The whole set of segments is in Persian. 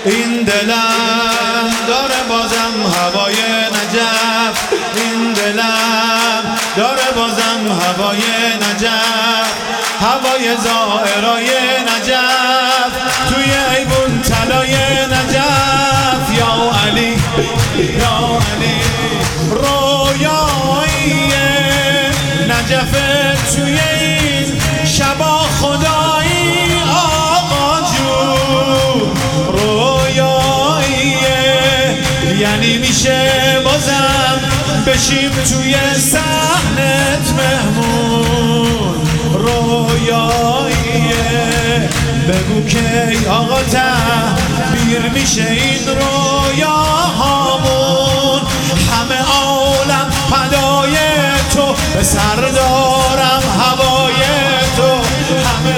این دلم داره بازم هوای نجف، این دلم داره بازم هوای نجف، هوای زائرای نجف، توی ایوون طلای نجف. یا علی یا علی رویای نجف توی این شبا خدایی آقا جون، رویایی یعنی میشه بازم بشیم توی صحنت مهمون، رویایی بگو که آقا تعبیر میشه این رویاهامون، همه عالم فدای تو، به سر دارم هوای تو، همه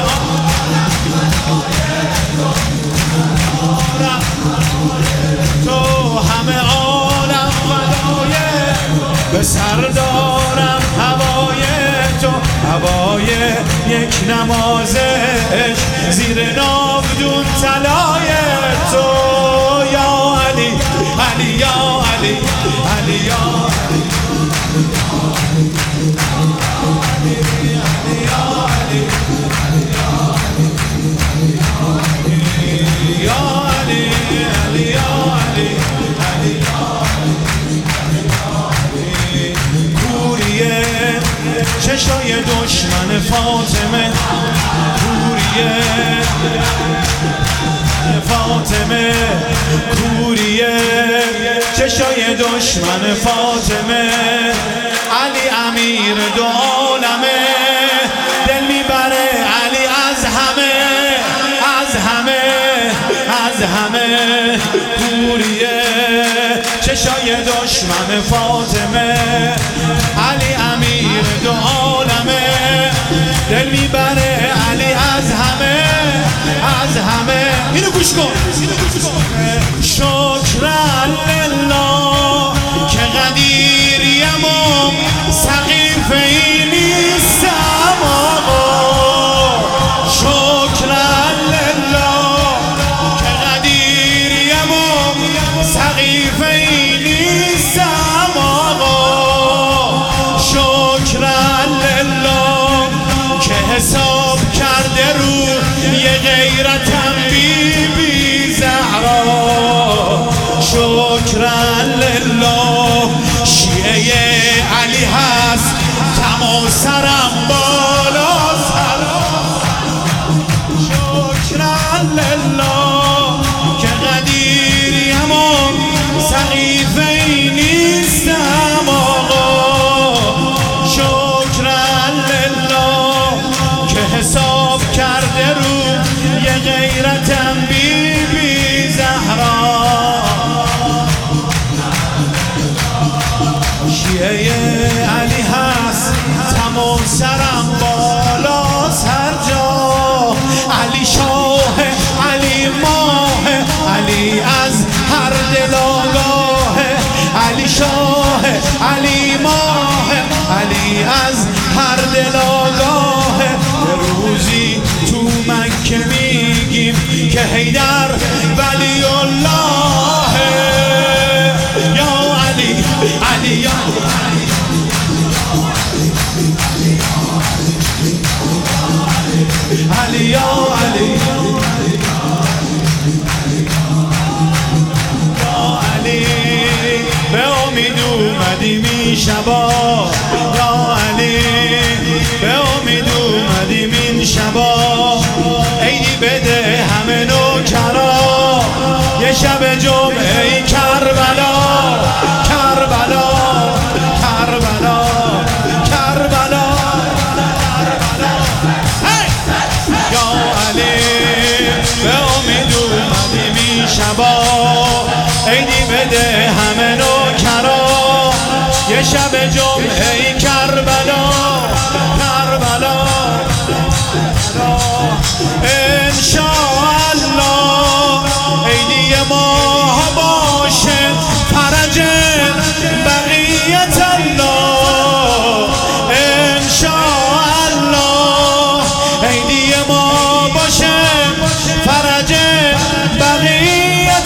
تو، همه عالم فدای، به سر دارم هوای تو، هوای یک نمازش زیر ناودون طلای تو. یا علی علی یا علی علی یا علی چشای دشمن فاطمه، کوریه فاطمه، کوریه چشای دشمن فاطمه، علی امیر دو عالمه، دل میبره علی از همه از همه از همه، کوریه چشای دشمن فاطمه، علی امیر دو عالمه، دل میبره علی از همه از همه. اینو گوش کن، شکرا لله که قدیریم و سقیفه ای نیستم آقا، شکرا لله که قدیریم و سقیفه ای نیستم آقا، شکرا لله که حساب کرده رو یه غیرتم بی بی زهرا، شکرا لله شیعه علی هست تمام سرم بالا سر، شکرا لله که قدیریم و سقیفه ای نیستم آقا، شکرا لله که حساب کرده رو یه غیرتم بی بی زهرا، شیعه علی هست تمام سرم بالا سر جا، علی شاه علی ماه، علی از هر دل آگاه، علی شاه علی ماه، علی از هر دل آگاه، به روزی تو مکه میگیم که حیدر ولی الله. یا علی علی یا علی یا علی یا علی، به امید اومدیم این شبا، یا علی به امید اومدیم این شبا، عیدی بده همه نوکرا، یه شب جمعه ای کربلا کربلا کربلا کربلا، یا علی به امید اومدیم این شبا، عیدی بده همه نوکرا، یه شب جمعه ای کربلا کربلا، انشاءالله عیدی ما باشه فرج بقیت الله، انشاءالله عیدی ما باشه فرج بقیت